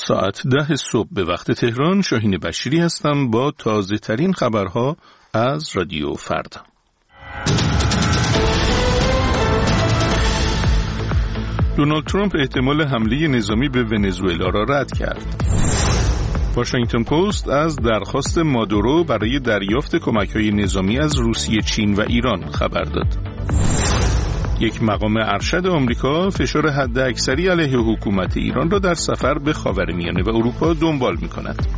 ساعت 10 صبح به وقت تهران. شاهین بشیری هستم با تازه ترین خبرها از رادیو فردا. دونالد ترامپ احتمال حمله نظامی به ونزوئلا را رد کرد. واشنگتن پست از درخواست مادورو برای دریافت کمک‌های نظامی از روسیه، چین و ایران خبر داد. یک مقام ارشد آمریکا فشار حداکثری علیه حکومت ایران را در سفر به خاورمیانه و اروپا دنبال می‌کند.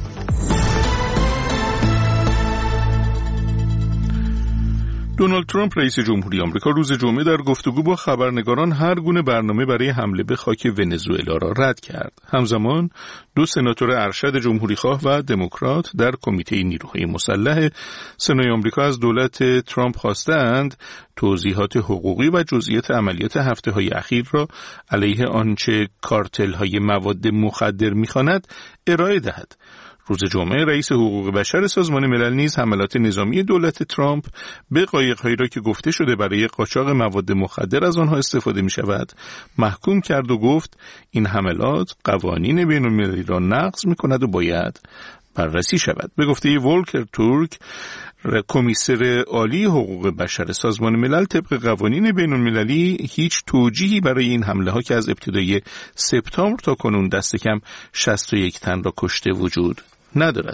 دونالد ترامپ رئیس جمهوری آمریکا روز جمعه در گفتگو با خبرنگاران هر گونه برنامه برای حمله به خاک ونزوئلا را رد کرد. همزمان دو سناتور ارشد جمهوریخواه و دموکرات در کمیته نیروهای مسلح سنای آمریکا از دولت ترامپ خواستند توضیحات حقوقی و جزئیات عملیات هفته‌های اخیر را علیه آنچه کارتل‌های مواد مخدر می‌خواند ارائه دهد. روز جمعه رئیس حقوق بشر سازمان ملل نیز حملات نظامی دولت ترامپ به قایق‌هایی را که گفته شده برای قاچاق مواد مخدر از آنها استفاده می‌شود محکوم کرد و گفت این حملات قوانین بین‌المللی را نقض می‌کند و باید بررسی شود. به گفته ولکر تورک، کمیسر عالی حقوق بشر سازمان ملل، طبق قوانین بین‌المللی هیچ توجیهی برای این حمله‌ها که از ابتدای سپتامبر تا کنون دست کم 61 تن را کشته وجود ندارد.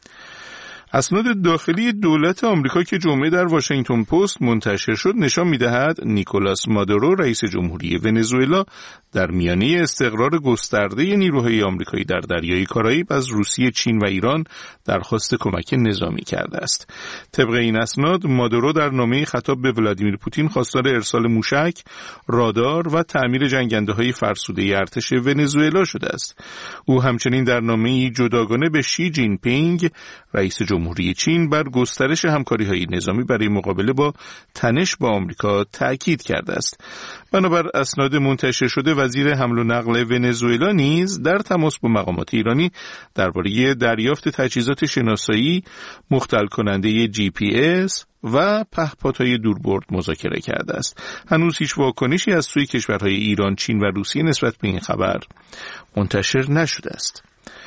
اسناد داخلی دولت آمریکا که جمعه در واشنگتن پست منتشر شد نشان می‌دهد نیکولاس مادورو رئیس جمهوری ونزوئلا در میانه استقرار گسترده نیروهای آمریکایی در دریای کارائیب از روسیه، چین و ایران درخواست کمک نظامی کرده است. طبق این اسناد مادورو در نامه‌ای خطاب به ولادیمیر پوتین خواستار ارسال موشک، رادار و تعمیر جنگنده‌های فرسوده ارتش ونزوئلا شده است. او همچنین در نامه‌ای جداگانه به شی جین پینگ رئیس جمهوری چین بر گسترش همکاری‌های نظامی برای مقابله با تنش با آمریکا تأکید کرده است. بنابر اسناد منتشر شده وزیر حمل و نقل ونزوئلا نیز در تماس با مقامات ایرانی درباره دریافت تجهیزات شناسایی، مختل کننده GPS و پهپادهای دوربرد مذاکره کرده است. هنوز هیچ واکنشی از سوی کشورهای ایران، چین و روسیه نسبت به این خبر منتشر نشده است.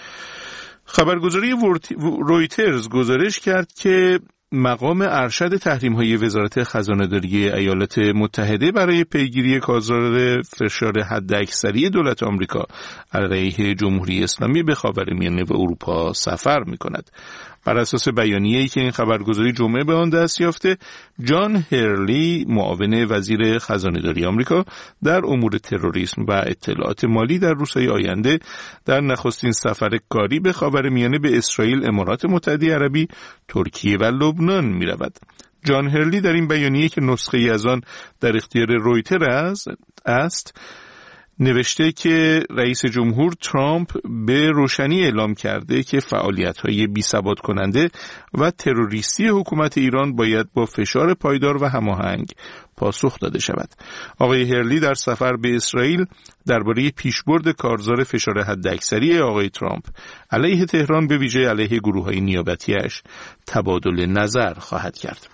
خبرگزاری رویترز گزارش کرد که مقام ارشد تحریم‌های وزارت خزانه‌داری ایالات متحده برای پیگیری کارزار فشار حداکثری دولت آمریکا علیه جمهوری اسلامی به خاورمیانه و اروپا سفر می‌کند. بر اساس بیانیه‌ای که این خبرگزاری جمعه به آن دست یافته، جان هرلی، معاون وزیر خزانه‌داری آمریکا در امور تروریسم و اطلاعات مالی، در روزهای آینده در نخستین سفر کاری به خاورمیانه به اسرائیل، امارات متحده عربی، ترکیه و لبنان می‌رود. جان هرلی در این بیانیه که نسخه‌ای از آن در اختیار رویتر است نوشته که رئیس جمهور ترامپ به روشنی اعلام کرده که فعالیت‌های بی‌ثبات کننده و تروریستی حکومت ایران باید با فشار پایدار و هماهنگ پاسخ داده شود. آقای هرلی در سفر به اسرائیل درباره پیشبرد کارزار فشار حداکثری آقای ترامپ علیه تهران، به ویژه علیه گروه‌های نیابتی‌اش، تبادل نظر خواهد کرد.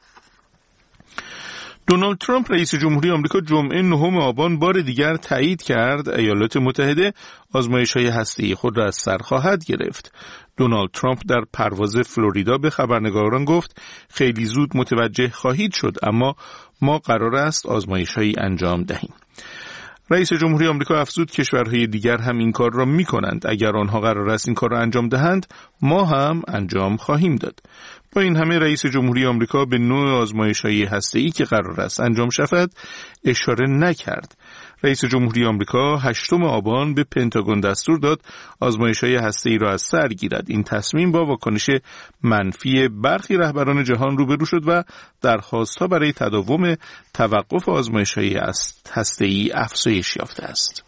دونالد ترامپ رئیس جمهوری آمریکا جمعه 9 آبان بار دیگر تایید کرد ایالات متحده آزمایش‌های هسته‌ای خود را از سر خواهد گرفت. دونالد ترامپ در پرواز فلوریدا به خبرنگاران گفت خیلی زود متوجه خواهید شد، اما ما قرار است آزمایش‌هایی انجام دهیم. رئیس جمهوری آمریکا افزود کشورهای دیگر هم این کار را می‌کنند. اگر آنها قرار است این کار را انجام دهند، ما هم انجام خواهیم داد. با این همه رئیس جمهوری آمریکا به نوع آزمایش‌های هسته‌ای که قرار است انجام شود اشاره نکرد. رئیس جمهوری آمریکا 8 آبان به پنتاگون دستور داد آزمایش‌های هسته‌ای را از سر گیرد. این تصمیم با واکنش منفی برخی رهبران جهان روبرو شد و درخواست‌ها برای تداوم توقف آزمایش‌های هسته‌ای افزایش یافته است.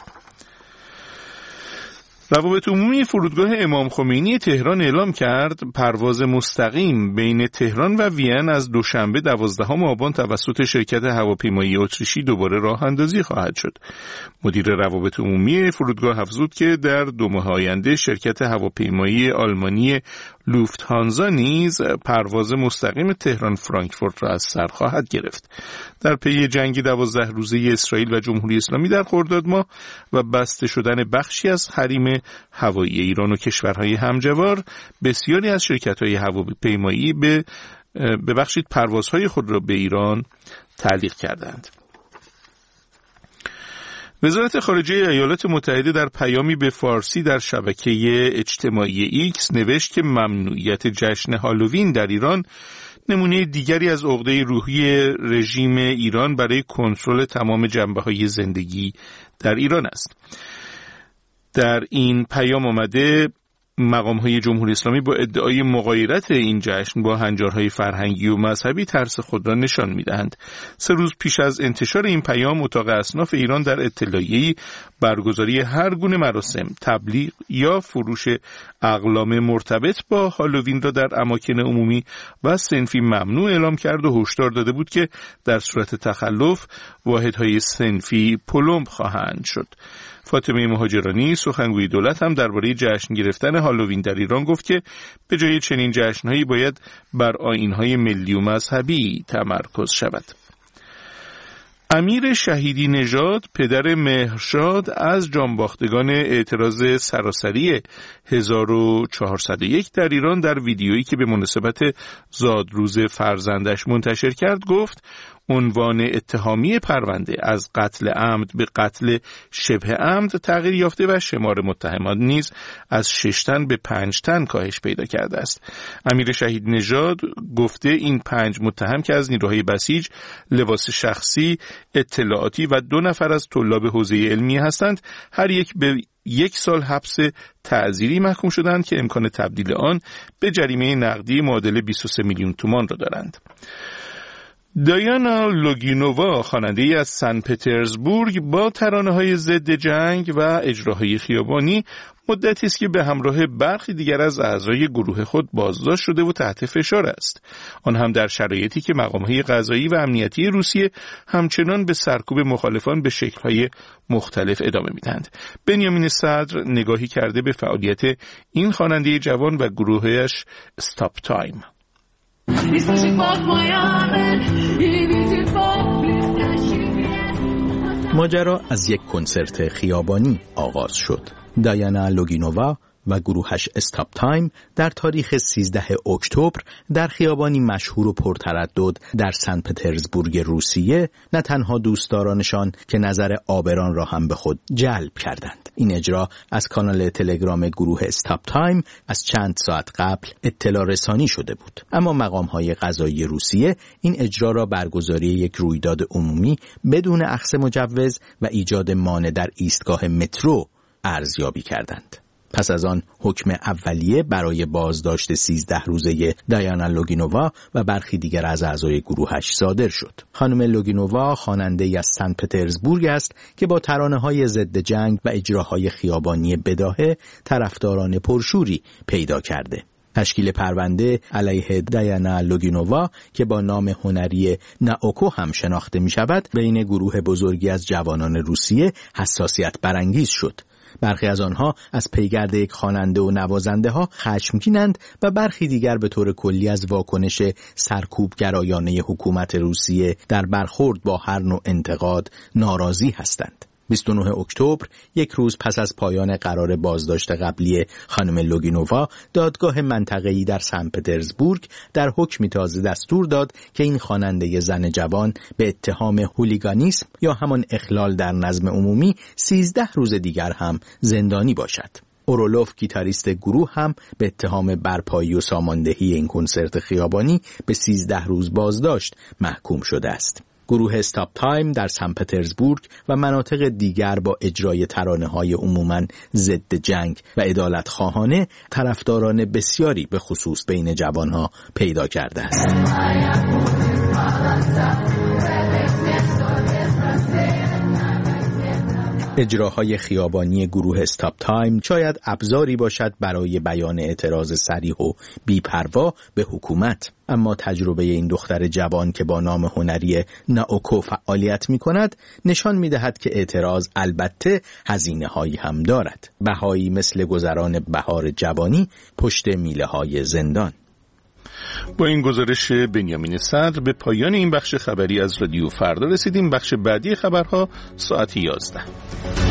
روابط عمومی فرودگاه امام خمینی تهران اعلام کرد پرواز مستقیم بین تهران و وین از دوشنبه 12 آبان توسط شرکت هواپیمایی اتریشی دوباره راه اندازی خواهد شد. مدیر روابط عمومی فرودگاه افزود که در 2 ماه آینده شرکت هواپیمایی آلمانی لوفتهانزا نیز پرواز مستقیم تهران فرانکفورت را از سر خواهد گرفت. در پی جنگ 12 روزه اسرائیل و جمهوری اسلامی در خرداد ماه و بسته شدن بخشی از حریم هوایی ایران و کشورهای همجوار بسیاری از شرکت‌های هواپیمایی ببخشید پروازهای خود را به ایران تعلیق کردند. وزارت خارجه ایالات متحده در پیامی به فارسی در شبکه اجتماعی ایکس نوشت که ممنوعیت جشن هالووین در ایران نمونه دیگری از عقده روحی رژیم ایران برای کنترل تمام جنبه‌های زندگی در ایران است. در این پیام آمده مقام‌های جمهوری اسلامی با ادعای مغایرت این جشن با هنجارهای فرهنگی و مذهبی ترس خود را نشان می‌دهند. 3 روز پیش از انتشار این پیام، اتاق اصناف ایران در اطلاعیه‌ای برگزاری هر گونه مراسم، تبلیغ یا فروش اقلام مرتبط با هالووین را در اماکن عمومی و صنفی ممنوع اعلام کرد و هشدار داده بود که در صورت تخلف واحدهای صنفی پلمب خواهند شد. فاطمه مهاجرانی سخنگوی دولت هم درباره جشن گرفتن هالووین در ایران گفت که به جای چنین جشن‌هایی باید بر آیین‌های ملی و مذهبی تمرکز شود. امیر شهیدی نژاد پدر مهرشاد از جانباختگان اعتراض سراسری 1401 در ایران در ویدیویی که به مناسبت زادروز فرزندش منتشر کرد گفت عنوان اتهامی پرونده از قتل عمد به قتل شبه عمد تغییر یافته و شمار متهمان نیز از 6 تن به 5 تن کاهش پیدا کرده است. امیر شهید نژاد گفته این 5 متهم که از نیروهای بسیج، لباس شخصی، اطلاعاتی و 2 نفر از طلاب حوزه علمی هستند، هر یک به 1 سال حبس تعزیری محکوم شدند که امکان تبدیل آن به جریمه نقدی معادل 23 میلیون تومان را دارند. دایانا لوگینووا، خواننده‌ای از سن پترزبورگ، با ترانه‌های ضد جنگ و اجراهای خیابانی مدتی است که به همراه برخی دیگر از اعضای گروه خود بازداشت شده و تحت فشار است. آن هم در شرایطی که مقام‌های قضایی و امنیتی روسیه همچنان به سرکوب مخالفان به شکل‌های مختلف ادامه می‌دهند. بنیامین صدر نگاهی کرده به فعالیت این خواننده جوان و گروهش استاپ تایم. ماجرا از یک کنسرت خیابانی آغاز شد. دایانا لوگینووا و گروهش استاپ تایم در تاریخ 13 اکتبر در خیابانی مشهور و پرتردد در سن پترزبورگ روسیه نه تنها دوستدارانشان که نظر آبران را هم به خود جلب کردند. این اجرا از کانال تلگرام گروه استاپ تایم از چند ساعت قبل اطلاع رسانی شده بود، اما مقام‌های قضایی روسیه این اجرا را برگزاری یک رویداد عمومی بدون اخذ مجوز و ایجاد مانع در ایستگاه مترو ارزیابی کردند. پس از آن حکم اولیه برای بازداشت 13 روزه دایانا لوگینووا و برخی دیگر از اعضای گروهش صادر شد. خانم لوگینووا خواننده‌ای از سن پترزبورگ است که با ترانه‌های ضد جنگ و اجراهای خیابانی بداهه طرفداران پرشوری پیدا کرده. تشکیل پرونده علیه دایانا لوگینووا که با نام هنری ناوکو هم شناخته می شود بین گروه بزرگی از جوانان روسیه حساسیت برانگیز شد. برخی از آنها از پیگرد یک خواننده و نوازنده ها خشمگینند و برخی دیگر به طور کلی از واکنش سرکوبگرایانه حکومت روسیه در برخورد با هر نوع انتقاد ناراضی هستند. 29 اکتبر، یک روز پس از پایان قرار بازداشت قبلی خانم لوگینووا، دادگاه منطقه‌ای در سن پترزبورگ در حکمی تازه دستور داد که این خواننده زن جوان به اتهام هولیگانیسم یا همان اخلال در نظم عمومی 13 روز دیگر هم زندانی باشد. اورولوف گیتاریست گروه هم به اتهام برپایی و ساماندهی این کنسرت خیابانی به 13 روز بازداشت محکوم شده است. گروه استاپ تایم در سن پترزبورگ و مناطق دیگر با اجرای ترانه‌های عموماً ضد جنگ و عدالت خواهانه طرفداران بسیاری به خصوص بین جوانها پیدا کرده است. اجراهای خیابانی گروه استاپ تایم شاید ابزاری باشد برای بیان اعتراض صریح و بی‌پروا به حکومت، اما تجربه این دختر جوان که با نام هنری ناوکو فعالیت می کند نشان می دهد که اعتراض البته هزینه هایی هم دارد، بهایی مثل گذران بهار جوانی پشت میله های زندان. با این گزارش بنیامین صدر به پایان این بخش خبری از رادیو فردا رسیدیم. بخش بعدی خبرها ساعت 11.